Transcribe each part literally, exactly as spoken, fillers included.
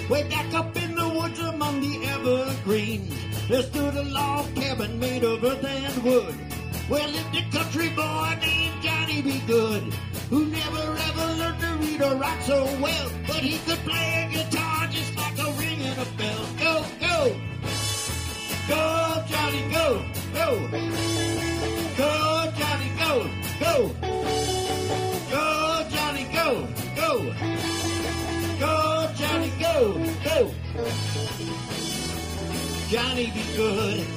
Way back up in the woods among the evergreens, there stood a log cabin made of earth and wood, where lived a country boy named Johnny B. Good, who never ever learned to read or write so well, but he could play a guitar just like a ringing a bell. Go, go! Go, Johnny, go! Go! Go, Johnny, go! Go! Go, Johnny, go! Go! Go, Johnny, go! Go! Johnny be good.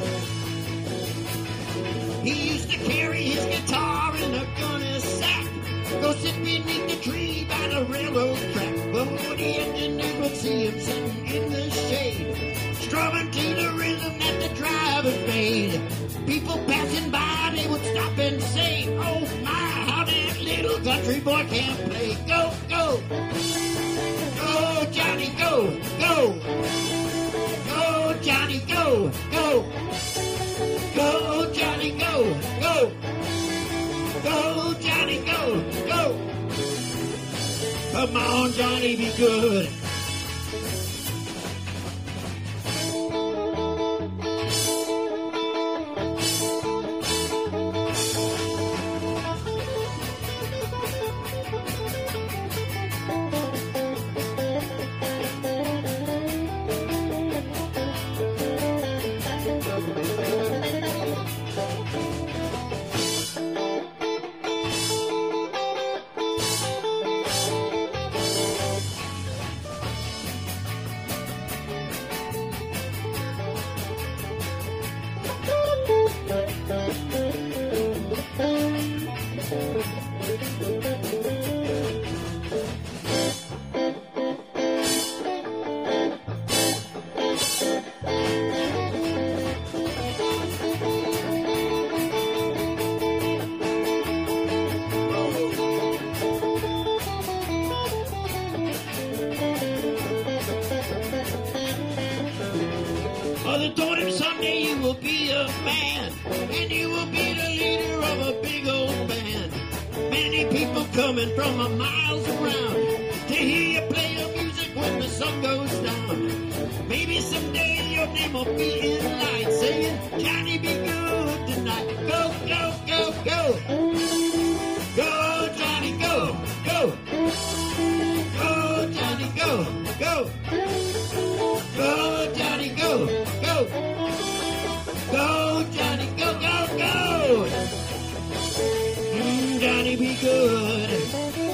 He used to carry his guitar in a gunny sack, go sit beneath the tree by the railroad track. But when the engineers would see him sitting in the shade, strumming to the rhythm that the drivers made, people passing by, they would stop and say, oh my, how that little country boy can play. Go, go! Go, Johnny, go! Go! Go, Johnny, go! Go! Go, Johnny, go! Go! Go, Johnny, go! Go! Come on, Johnny, be good. Mother told him someday you will be a man, and you will be the leader of a big old band. Many people coming from a miles around to hear you play your music when the sun goes down. Maybe someday your name will be in light, saying, Johnny, be good tonight. Go, go, go, go. Go, Johnny, go, go. Go, Johnny, go, go. Go, Johnny, go, go. Go, Johnny, go, go, go. Mm, Johnny, be good.